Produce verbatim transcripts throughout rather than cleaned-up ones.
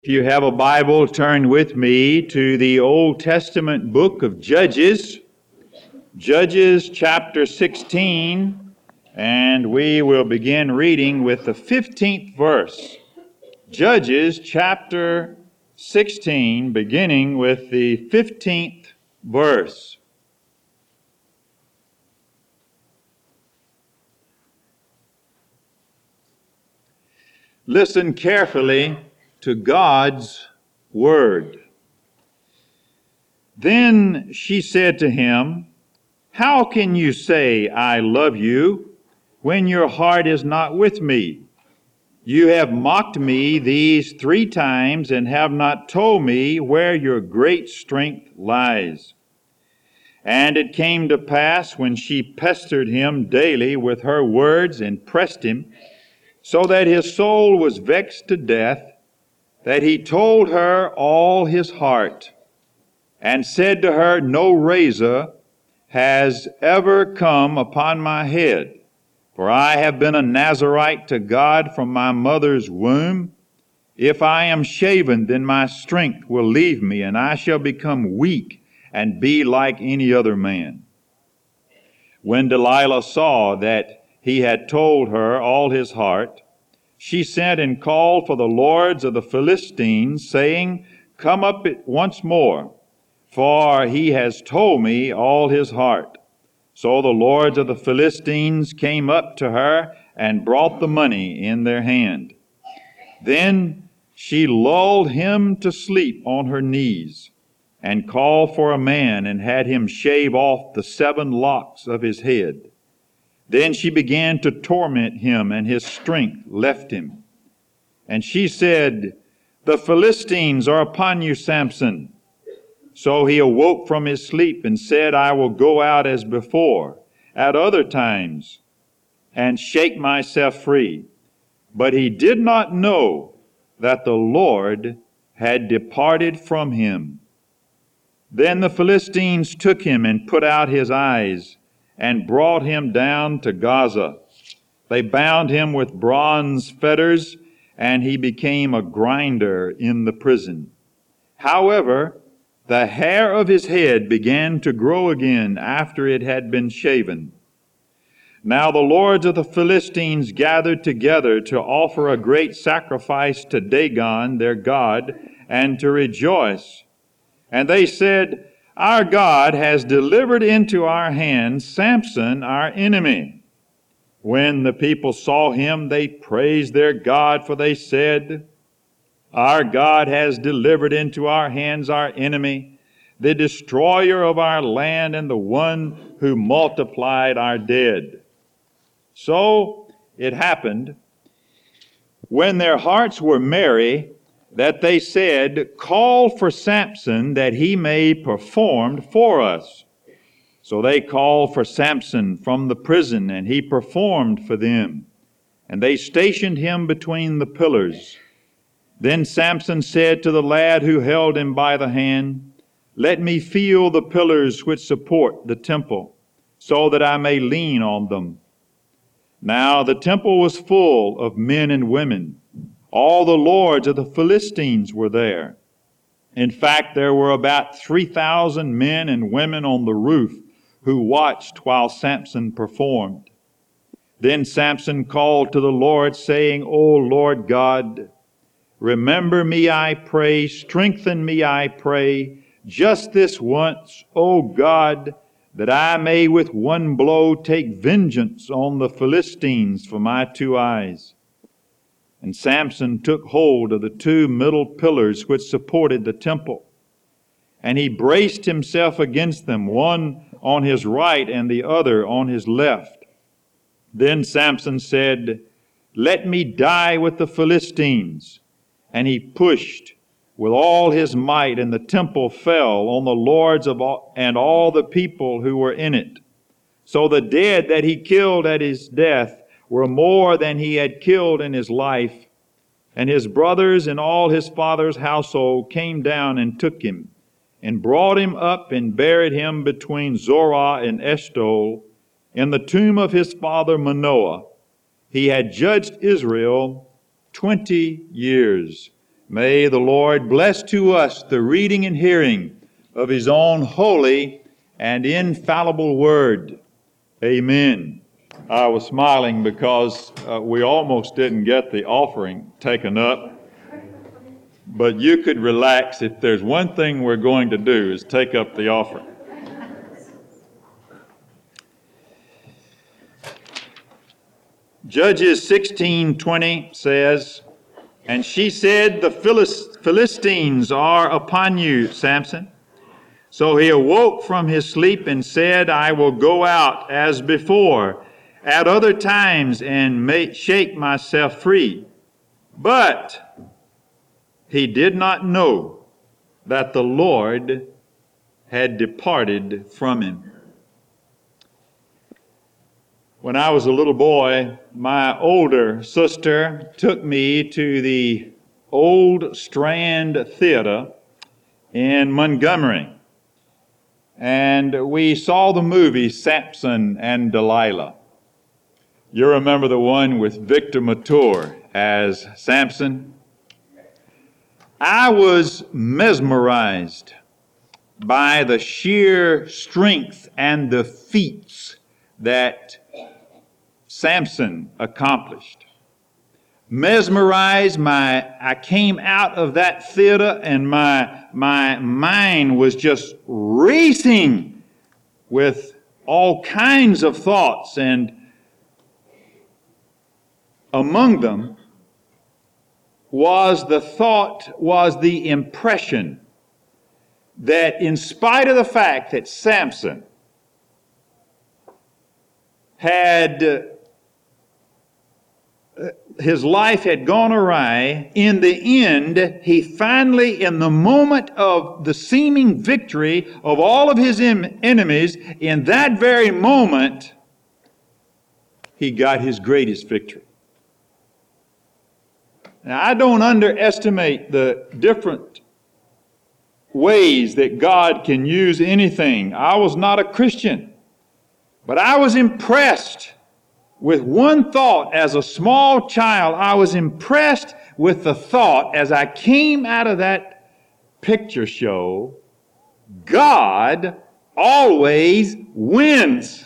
If you have a Bible, turn with me to the Old Testament book of Judges, Judges chapter sixteen, and we will begin reading with the fifteenth verse. Judges chapter sixteen, beginning with the fifteenth verse. Listen carefully to God's word. Then she said to him, "How can you say, 'I love you,' when your heart is not with me? You have mocked me these three times and have not told me where your great strength lies." And it came to pass, when she pestered him daily with her words and pressed him, so that his soul was vexed to death, that he told her all his heart, and said to her, "No razor has ever come upon my head, for I have been a Nazarite to God from my mother's womb. If I am shaven, then my strength will leave me, and I shall become weak and be like any other man." When Delilah saw that he had told her all his heart, she sent and called for the lords of the Philistines, saying, "Come up once more, for he has told me all his heart." So the lords of the Philistines came up to her and brought the money in their hand. Then she lulled him to sleep on her knees, and called for a man, and had him shave off the seven locks of his head. Then she began to torment him, and his strength left him. And she said, "The Philistines are upon you, Samson." So he awoke from his sleep and said, "I will go out as before, at other times, and shake myself free." But he did not know that the Lord had departed from him. Then the Philistines took him and put out his eyes, and brought him down to Gaza. They bound him with bronze fetters, and he became a grinder in the prison. However, the hair of his head began to grow again after it had been shaven. Now the lords of the Philistines gathered together to offer a great sacrifice to Dagon, their god, and to rejoice. And they said, "Our God has delivered into our hands Samson, our enemy." When the people saw him, they praised their God, for they said, "Our God has delivered into our hands our enemy, the destroyer of our land, and the one who multiplied our dead." So it happened, when their hearts were merry, that they said, "Call for Samson, that he may perform for us." So they called for Samson from the prison, and he performed for them. And they stationed him between the pillars. Then Samson said to the lad who held him by the hand, "Let me feel the pillars which support the temple, so that I may lean on them." Now the temple was full of men and women. All the lords of the Philistines were there. In fact, there were about three thousand men and women on the roof who watched while Samson performed. Then Samson called to the Lord, saying, "O Lord God, remember me, I pray, strengthen me, I pray, just this once, O God, that I may with one blow take vengeance on the Philistines for my two eyes." And Samson took hold of the two middle pillars which supported the temple, and he braced himself against them, one on his right and the other on his left. Then Samson said, "Let me die with the Philistines." And he pushed with all his might, and the temple fell on the lords of all, and all the people who were in it. So the dead that he killed at his death were more than he had killed in his life. And his brothers and all his father's household came down and took him, and brought him up and buried him between Zorah and Eshtaol, in the tomb of his father Manoah. He had judged Israel twenty years. May the Lord bless to us the reading and hearing of His own holy and infallible word. Amen. I was smiling because uh, we almost didn't get the offering taken up. But you could relax. If there's one thing we're going to do is take up the offering. Judges sixteen twenty says, "And she said, the Philistines are upon you, Samson. So he awoke from his sleep and said, I will go out as before, at other times, and make, shake myself free. But he did not know that the Lord had departed from him." When I was a little boy, my older sister took me to the Old Strand Theater in Montgomery. And we saw the movie Samson and Delilah. You remember the one with Victor Mature as Samson? I was mesmerized by the sheer strength and the feats that Samson accomplished. Mesmerized, my I came out of that theater and my my mind was just racing with all kinds of thoughts, and among them was the thought, was the impression that in spite of the fact that Samson had, uh, his life had gone awry, in the end, he finally, in the moment of the seeming victory of all of his em- enemies, in that very moment, he got his greatest victory. Now, I don't underestimate the different ways that God can use anything. I was not a Christian, but I was impressed with one thought as a small child. I was impressed with the thought as I came out of that picture show, God always wins.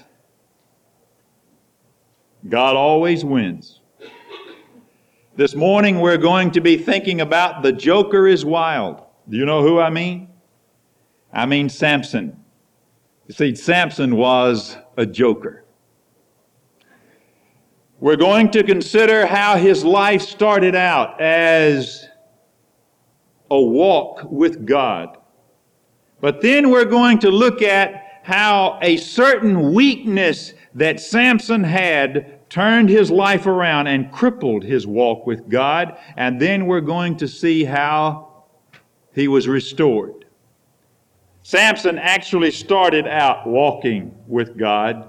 God always wins. This morning we're going to be thinking about The Joker is Wild. Do you know who I mean? I mean Samson. You see, Samson was a joker. We're going to consider how his life started out as a walk with God. But then we're going to look at how a certain weakness that Samson had turned his life around and crippled his walk with God. And then we're going to see how he was restored. Samson actually started out walking with God.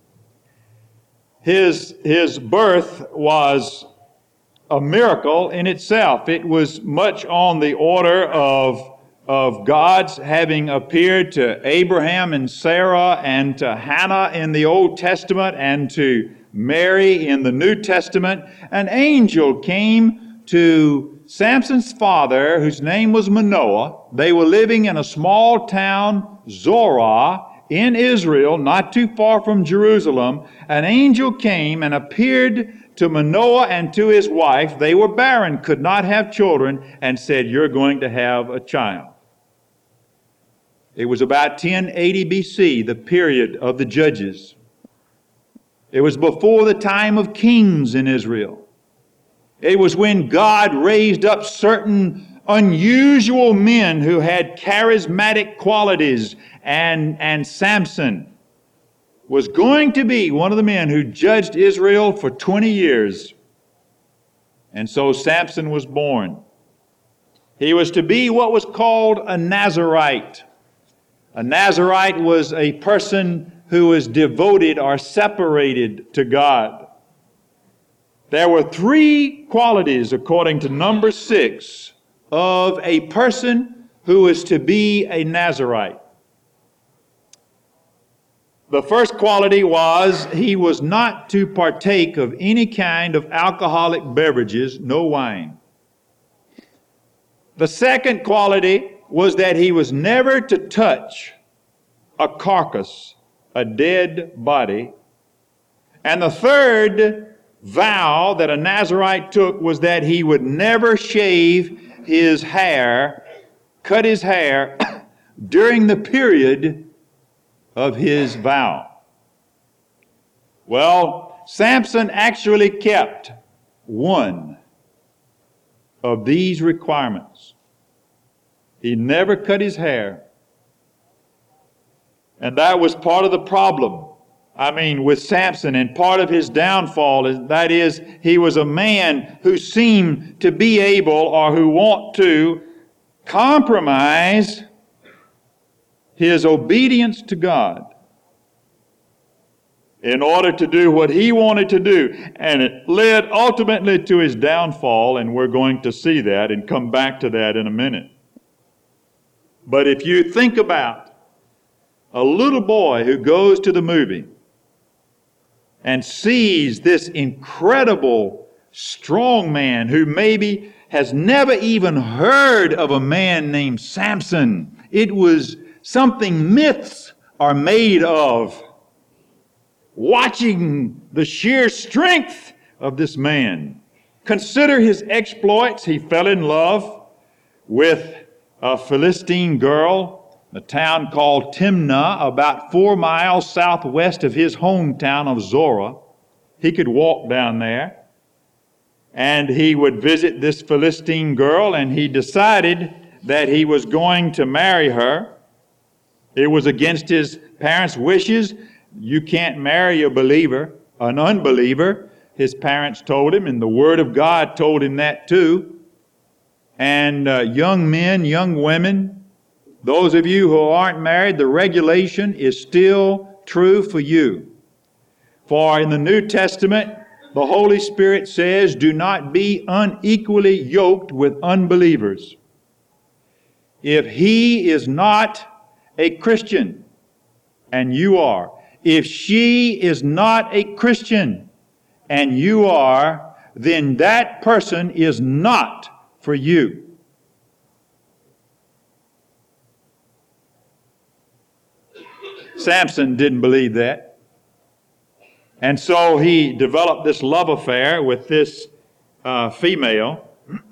His, his birth was a miracle in itself. It was much on the order of, of God's having appeared to Abraham and Sarah and to Hannah in the Old Testament and to Mary in the New Testament. An angel came to Samson's father, whose name was Manoah. They were living in a small town, Zorah, in Israel, not too far from Jerusalem. An angel came and appeared to Manoah and to his wife. They were barren, could not have children, and said, "You're going to have a child." It was about ten eighty B C, the period of the Judges. It was before the time of kings in Israel. It was when God raised up certain unusual men who had charismatic qualities, and, and Samson was going to be one of the men who judged Israel for twenty years. And so Samson was born. He was to be what was called a Nazirite. A Nazirite was a person who was devoted or separated to God. There were three qualities, according to number six, of a person who is to be a Nazirite. The first quality was he was not to partake of any kind of alcoholic beverages, no wine. The second quality was that he was never to touch a carcass, a dead body. And the third vow that a Nazirite took was that he would never shave his hair, cut his hair during the period of his vow. Well, Samson actually kept one of these requirements. He never cut his hair. And that was part of the problem. I mean, with Samson, and part of his downfall is that is, he was a man who seemed to be able, or who want to, compromise his obedience to God in order to do what he wanted to do. And it led ultimately to his downfall, and we're going to see that and come back to that in a minute. But if you think about a little boy who goes to the movie and sees this incredible strong man who maybe has never even heard of a man named Samson. It was something myths are made of. Watching the sheer strength of this man. Consider his exploits. He fell in love with a Philistine girl, a town called Timnah, about four miles southwest of his hometown of Zorah. He could walk down there. And he would visit this Philistine girl, and he decided that he was going to marry her. It was against his parents' wishes. You can't marry a believer, an unbeliever. His parents told him, and the Word of God told him that too. And uh, young men, young women, those of you who aren't married, the regulation is still true for you. For in the New Testament, the Holy Spirit says, do not be unequally yoked with unbelievers. If he is not a Christian, and you are, if she is not a Christian, and you are, then that person is not for you. Samson didn't believe that. And so he developed this love affair with this uh, female.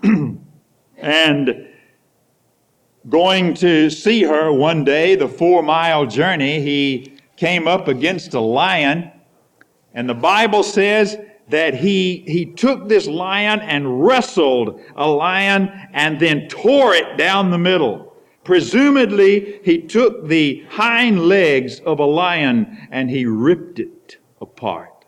And going to see her one day, the four-mile journey, he came up against a lion. And the Bible says that he, he took this lion and wrestled a lion and then tore it down the middle. Presumably, he took the hind legs of a lion and he ripped it apart.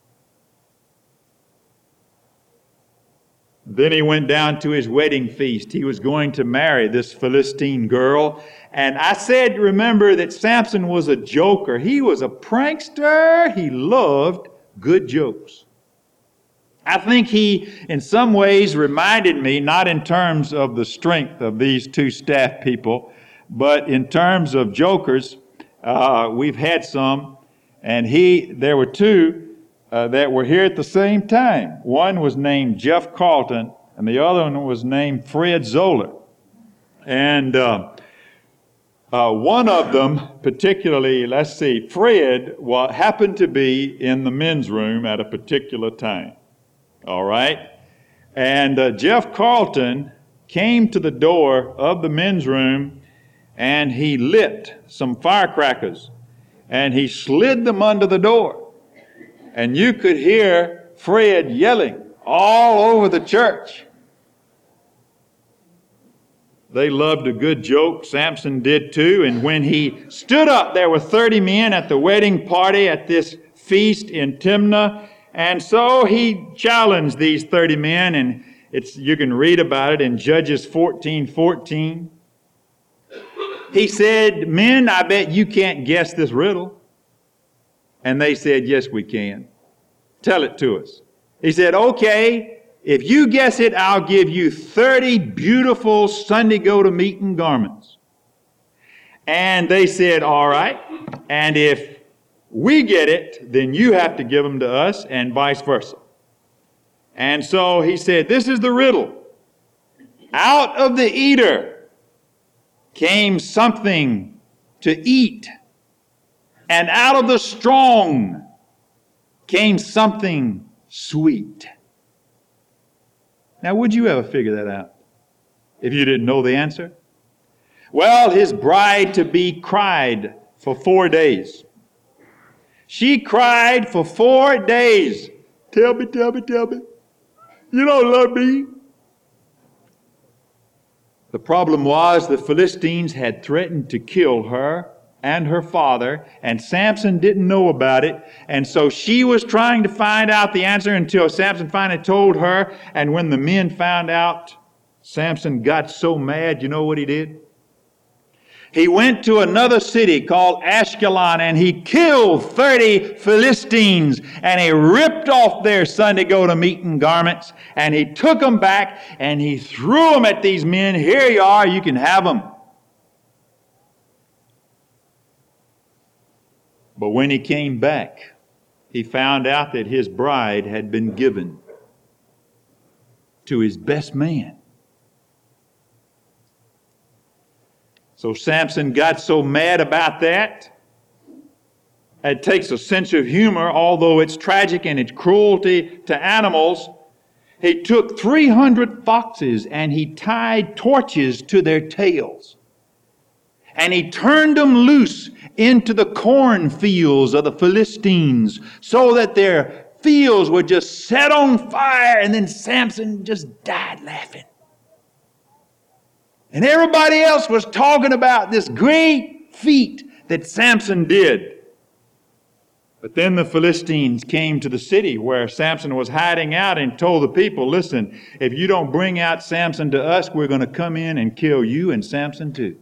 Then he went down to his wedding feast. He was going to marry this Philistine girl. And I said, remember that Samson was a joker. He was a prankster. He loved good jokes. I think he, in some ways, reminded me, not in terms of the strength of these two staff people, but in terms of jokers. Uh, we've had some. And he, there were two uh, that were here at the same time. One was named Jeff Carlton, and the other one was named Fred Zoller. And uh, uh, one of them, particularly, let's see, Fred wa- happened to be in the men's room at a particular time. All right? And uh, Jeff Carlton came to the door of the men's room, and he lit some firecrackers. And he slid them under the door. And you could hear Fred yelling all over the church. They loved a good joke. Samson did too. And when he stood up, there were thirty men at the wedding party at this feast in Timnah. And so he challenged these thirty men. And it's you can read about it in Judges fourteen fourteen. He said, men, I bet you can't guess this riddle. And they said, yes, we can. Tell it to us. He said, okay, if you guess it, I'll give you thirty beautiful Sunday go-to-meeting garments. And they said, all right. And if we get it, then you have to give them to us, and vice versa. And so he said, this is the riddle. Out of the eater came something to eat, and out of the strong came something sweet. Now, would you ever figure that out if you didn't know the answer? Well, his bride-to-be cried for four days. She cried for four days. Tell me, tell me, tell me. You don't love me. The problem was the Philistines had threatened to kill her and her father, and Samson didn't know about it. And so she was trying to find out the answer until Samson finally told her. And when the men found out, Samson got so mad, you know what he did? He went to another city called Ashkelon, and he killed thirty Philistines, and he ripped off their Sunday-go-to-meeting garments, and he took them back, and he threw them at these men. Here you are, you can have them. But when he came back, he found out that his bride had been given to his best man. So Samson got so mad about that. It takes a sense of humor, although it's tragic and it's cruelty to animals. He took three hundred foxes and he tied torches to their tails. And he turned them loose into the cornfields of the Philistines so that their fields were just set on fire, and then Samson just died laughing. And everybody else was talking about this great feat that Samson did. But then the Philistines came to the city where Samson was hiding out and told the people, listen, if you don't bring out Samson to us, we're going to come in and kill you and Samson too.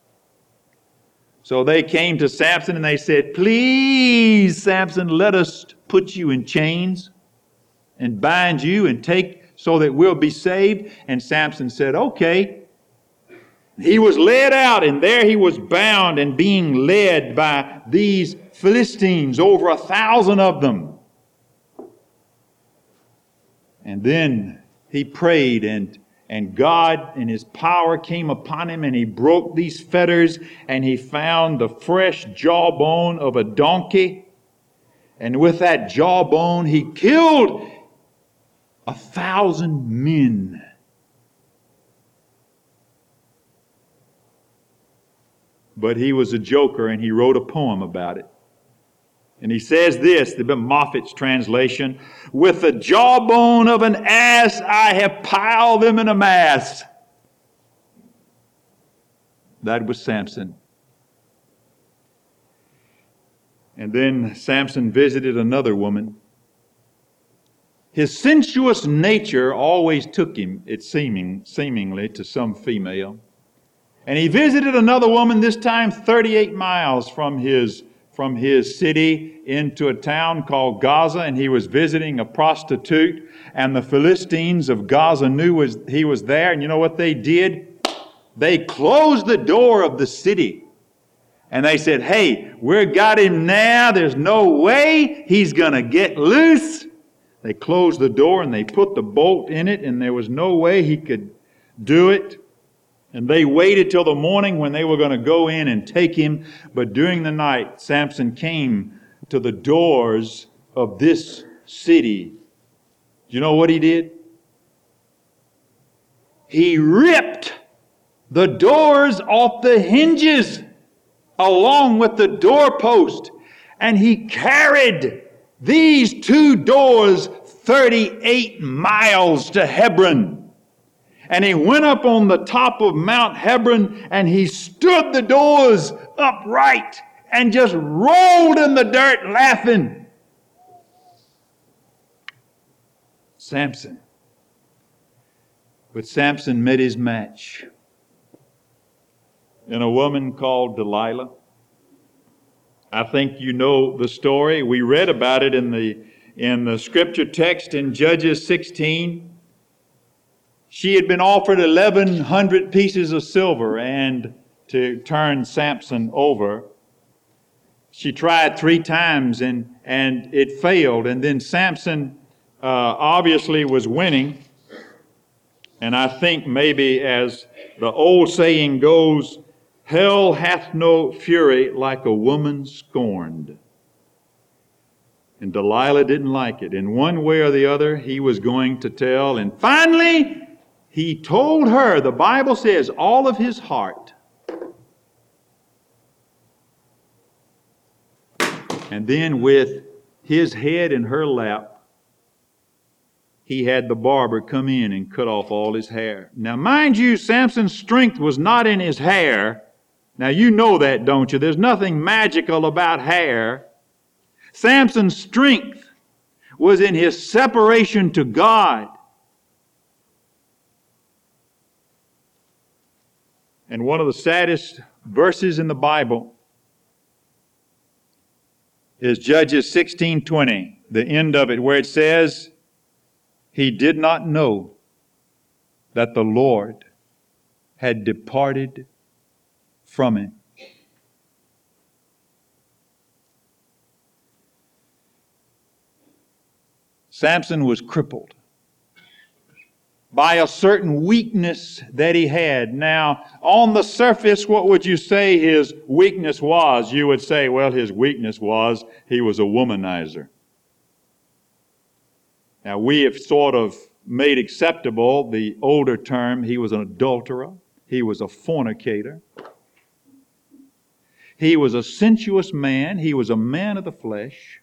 So they came to Samson and they said, please, Samson, let us put you in chains and bind you and take so that we'll be saved. And Samson said, okay. He was led out, and there he was bound and being led by these Philistines, over a thousand of them. And then he prayed, and, and God in his power came upon him, and he broke these fetters, and he found the fresh jawbone of a donkey. And with that jawbone, he killed a thousand men. But he was a joker, and he wrote a poem about it. And he says this, the Moffat's translation, with the jawbone of an ass I have piled them in a mass. That was Samson. And then Samson visited another woman. His sensuous nature always took him, it seeming, seemingly, to some female. And he visited another woman, this time thirty-eight miles from his, from his city into a town called Gaza, and he was visiting a prostitute, and the Philistines of Gaza knew was, he was there, and you know what they did? They closed the door of the city, and they said, hey, we've got him now, there's no way he's going to get loose. They closed the door, and they put the bolt in it, and there was no way he could do it. And they waited till the morning when they were going to go in and take him. But during the night, Samson came to the doors of this city. Do you know what he did? He ripped the doors off the hinges along with the doorpost. And he carried these two doors thirty-eight miles to Hebron. And he went up on the top of Mount Hebron, and he stood the doors upright and just rolled in the dirt laughing. Samson. But Samson met his match in a woman called Delilah. I think you know the story. We read about it in the, in the scripture text in Judges sixteen. She had been offered eleven hundred pieces of silver and to turn Samson over. She tried three times and, and it failed. And then Samson uh, obviously was winning. And I think maybe, as the old saying goes, hell hath no fury like a woman scorned. And Delilah didn't like it. In one way or the other, he was going to tell. And finally, he told her, the Bible says, all of his heart. And then with his head in her lap, he had the barber come in and cut off all his hair. Now, mind you, Samson's strength was not in his hair. Now, you know that, don't you? There's nothing magical about hair. Samson's strength was in his separation to God. And one of the saddest verses in the Bible is Judges sixteen twenty, the end of it, where it says, he did not know that the Lord had departed from him. Samson was crippled by a certain weakness that he had. Now, on the surface, what would you say his weakness was? You would say, well, his weakness was he was a womanizer. Now, we have sort of made acceptable the older term, he was an adulterer, he was a fornicator, he was a sensuous man, he was a man of the flesh.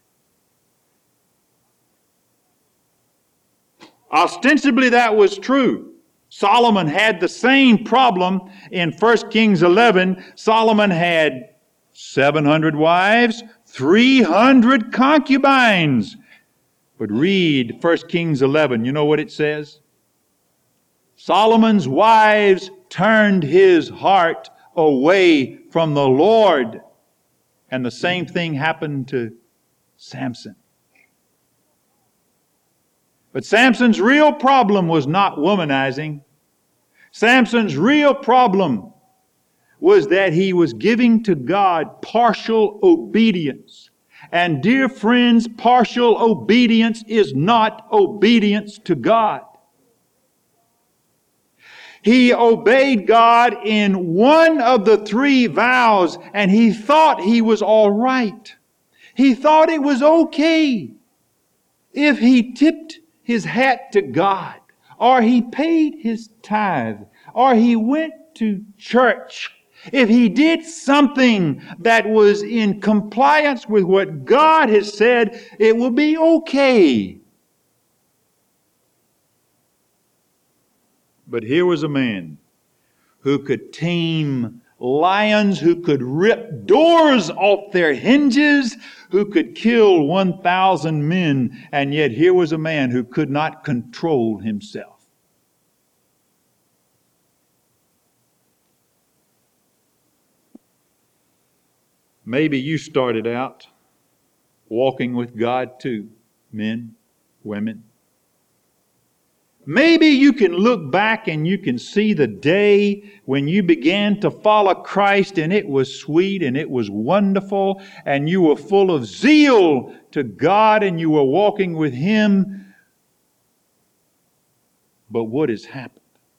Ostensibly, that was true. Solomon had the same problem in First Kings eleven. Solomon had seven hundred wives, three hundred concubines. But read First Kings eleven. You know what it says? Solomon's wives turned his heart away from the Lord. And the same thing happened to Samson. But Samson's real problem was not womanizing. Samson's real problem was that he was giving to God partial obedience. And dear friends, partial obedience is not obedience to God. He obeyed God in one of the three vows, and he thought he was all right. He thought it was okay if he tipped his hat to God, or he paid his tithe, or he went to church. If he did something that was in compliance with what God has said, it will be okay. But here was a man who could tame lions, who could rip doors off their hinges, who could kill one thousand men, and yet here was a man who could not control himself. Maybe you started out walking with God too, men, women. Maybe you can look back and you can see the day when you began to follow Christ and it was sweet and it was wonderful and you were full of zeal to God and you were walking with Him. But what has happened?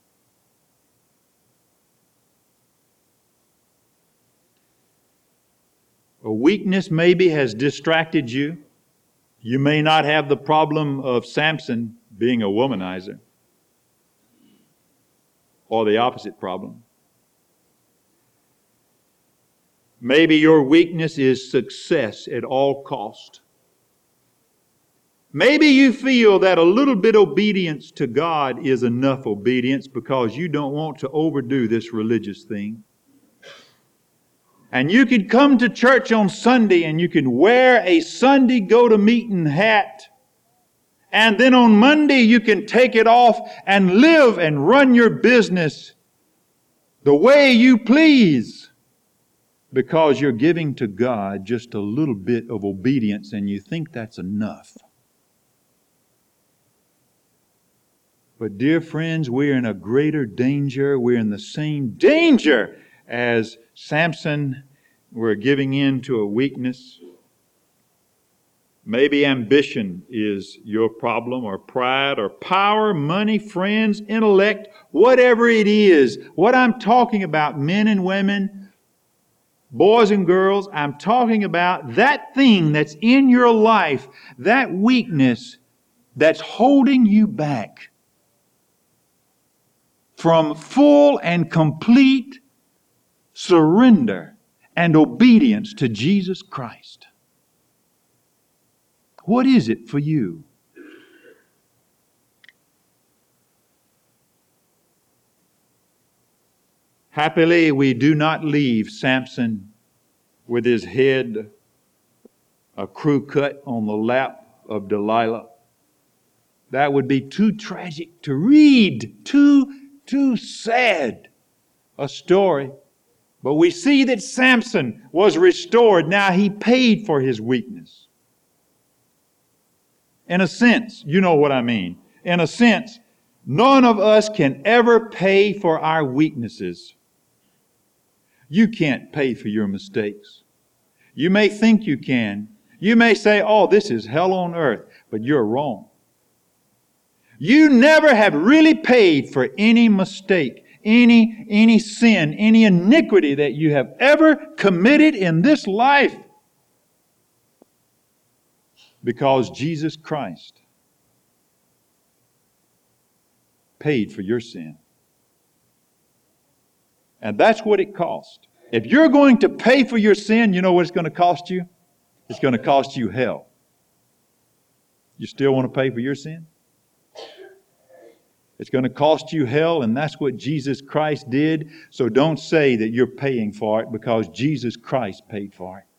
A weakness maybe has distracted you. You may not have the problem of Samson being a womanizer, or the opposite problem. Maybe your weakness is success at all cost. Maybe you feel that a little bit obedience to God is enough obedience because you don't want to overdo this religious thing. And you could come to church on Sunday and you can wear a Sunday go-to-meeting hat. And then on Monday you can take it off and live and run your business the way you please. Because you're giving to God just a little bit of obedience and you think that's enough. But dear friends, we're in a greater danger. We're in the same danger as Samson. We're giving in to a weakness. Maybe ambition is your problem, or pride, or power, money, friends, intellect, whatever it is. What I'm talking about, men and women, boys and girls, I'm talking about that thing that's in your life, that weakness that's holding you back from full and complete surrender and obedience to Jesus Christ. What is it for you? Happily, we do not leave Samson with his head a crew cut on the lap of Delilah. That would be too tragic to read, too, too sad a story. But we see that Samson was restored. Now he paid for his weakness. In a sense, you know what I mean. In a sense, none of us can ever pay for our weaknesses. You can't pay for your mistakes. You may think you can. You may say, oh, this is hell on earth, but you're wrong. You never have really paid for any mistake, any, any sin, any iniquity that you have ever committed in this life. Because Jesus Christ paid for your sin. And that's what it cost. If you're going to pay for your sin, you know what it's going to cost you? It's going to cost you hell. You still want to pay for your sin? It's going to cost you hell, and that's what Jesus Christ did. So don't say that you're paying for it, because Jesus Christ paid for it.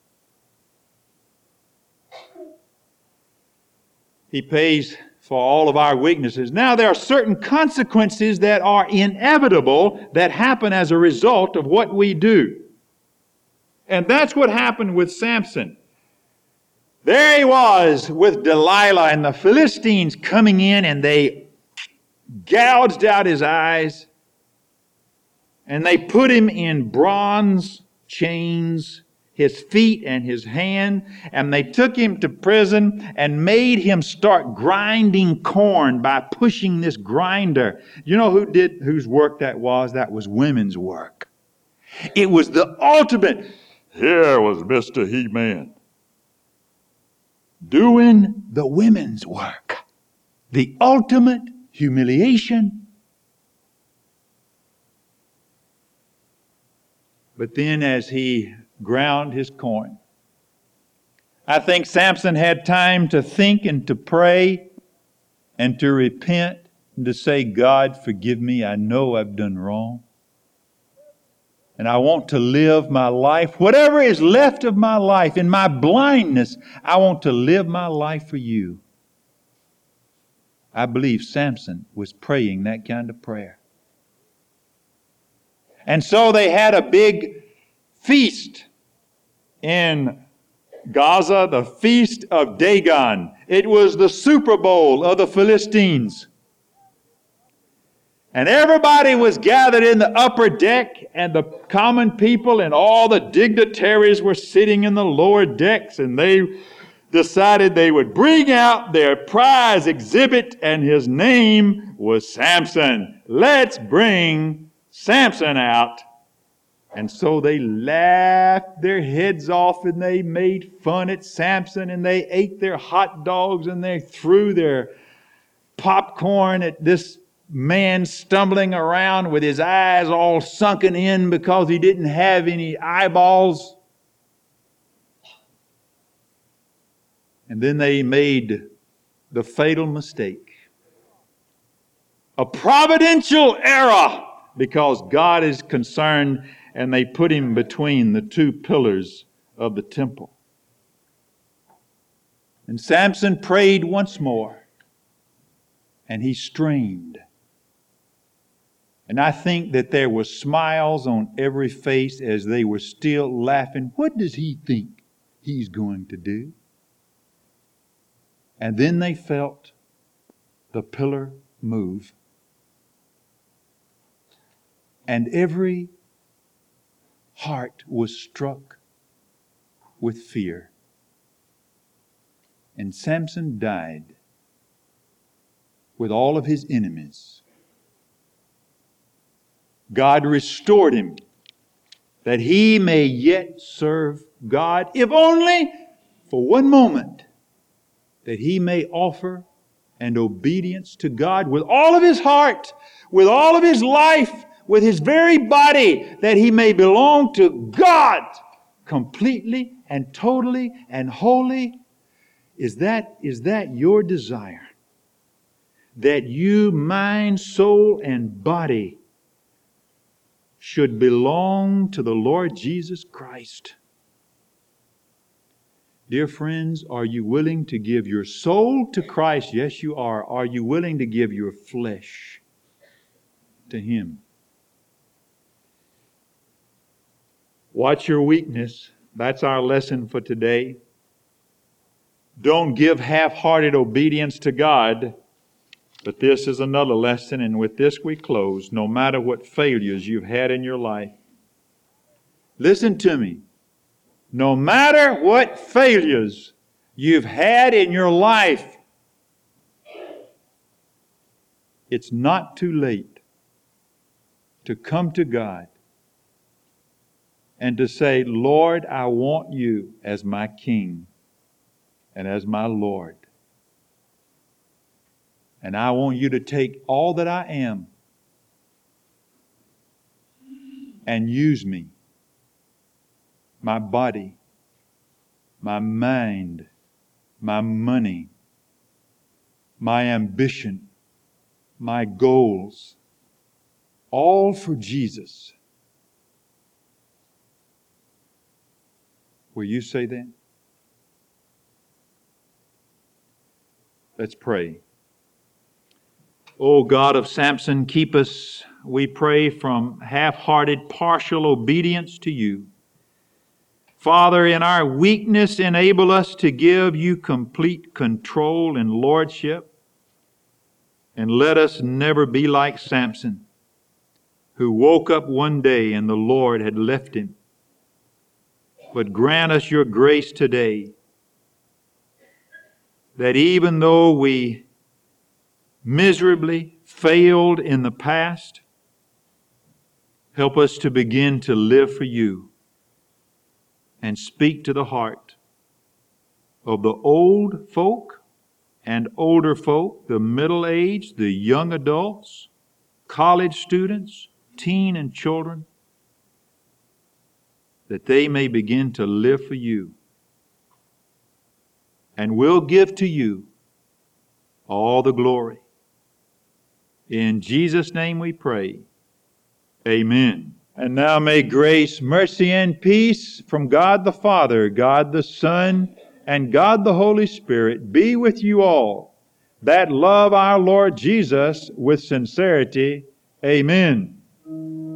He pays for all of our weaknesses. Now, there are certain consequences that are inevitable that happen as a result of what we do. And that's what happened with Samson. There he was with Delilah and the Philistines coming in, and they gouged out his eyes, and they put him in bronze chains, his feet and his hand, and they took him to prison and made him start grinding corn by pushing this grinder. You know who did, whose work that was? That was women's work. It was the ultimate. Here was Mister He-Man doing the women's work. The ultimate humiliation. But then as he ground his corn, I think Samson had time to think and to pray and to repent and to say, God, forgive me. I know I've done wrong. And I want to live my life, whatever is left of my life, in my blindness, I want to live my life for you. I believe Samson was praying that kind of prayer. And so they had a big feast in Gaza, the Feast of Dagon. It was the Super Bowl of the Philistines. And everybody was gathered in the upper deck, and the common people and all the dignitaries were sitting in the lower decks, and they decided they would bring out their prize exhibit, and his name was Samson. Let's bring Samson out. And so they laughed their heads off, and they made fun at Samson, and they ate their hot dogs, and they threw their popcorn at this man stumbling around with his eyes all sunken in because he didn't have any eyeballs. And then they made the fatal mistake. A providential error, because God is concerned, and they put him between the two pillars of the temple. And Samson prayed once more, and he strained. And I think that there were smiles on every face as they were still laughing. What does he think he's going to do? And then they felt the pillar move. And every heart was struck with fear. And Samson died with all of his enemies. God restored him that he may yet serve God, if only for one moment, that he may offer an obedience to God with all of his heart, with all of his life, with his very body, that he may belong to God completely and totally and wholly. Is that, is that your desire? That you, mind, soul, and body should belong to the Lord Jesus Christ? Dear friends, are you willing to give your soul to Christ? Yes, you are. Are you willing to give your flesh to Him? Watch your weakness. That's our lesson for today. Don't give half-hearted obedience to God. But this is another lesson, and with this we close. No matter what failures you've had in your life, listen to me. No matter what failures you've had in your life, it's not too late to come to God and to say, Lord, I want you as my King and as my Lord. And I want you to take all that I am and use me, my body, my mind, my money, my ambition, my goals, all for Jesus. Will you say that? Let's pray. O God of Samson, keep us, we pray, from half-hearted, partial obedience to you. Father, in our weakness, enable us to give you complete control and lordship. And let us never be like Samson, who woke up one day and the Lord had left him. But grant us your grace today, that even though we miserably failed in the past, help us to begin to live for you and speak to the heart of the old folk and older folk, the middle-aged, the young adults, college students, teen and children, that they may begin to live for you. And we'll give to you all the glory. In Jesus' name we pray. Amen. And now may grace, mercy, and peace from God the Father, God the Son, and God the Holy Spirit be with you all that love our Lord Jesus with sincerity. Amen.